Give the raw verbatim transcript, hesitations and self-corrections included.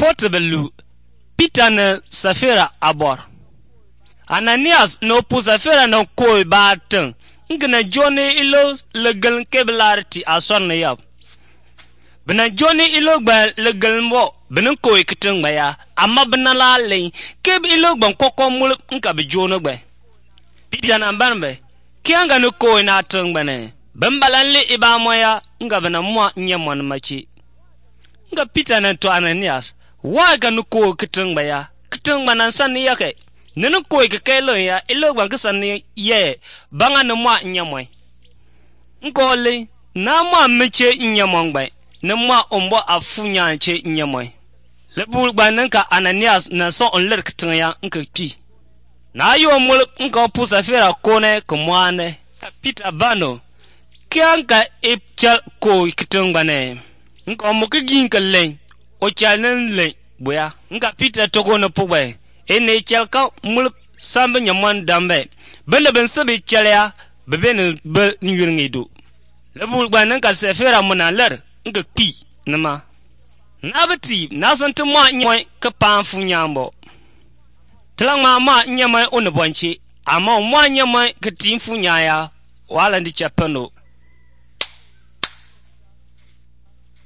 Fotebelu Peter na Safira abor Ananias no pu Safira no koi bateng ngana Johnny ilo legal kebelarti ason yap bena Johnny ilo gba legal mo bena koi kiteng baya amma bena la le keb ilo gban kokko mul nka be Jono gba Peter na banbe kianga no koi na teng bane bambalanle iba moya nga bena mo nyamon machi nga Peter na to Ananias wa ga no koi kiteng baya kiteng banan san yake nenu koi ke kelo ya ilo gban kisan ye banga no mo nyamoy nkole na mo meche nyamon gba na mo ombo afunya che nyamoy le bul gban nka Ananias na so on ler kiteng ya nka pi na yo mul nka pu Safira kone ko moane Peter bano kianka epchal koi kiteng bane nka mo ke gin ka len o chanen le boya nka Peter togo no pugbe ene chelka mul sambe nyamon dambe bele ben sabe chelya beben be nyirngido le bul gban nka Safira mona ler nka pi nama nabati nasantu ma nyoy ka panfu nyambo tlangma ma nyamay onbonchi ama mo nyamay ka timfu nyaya wala ndi chapano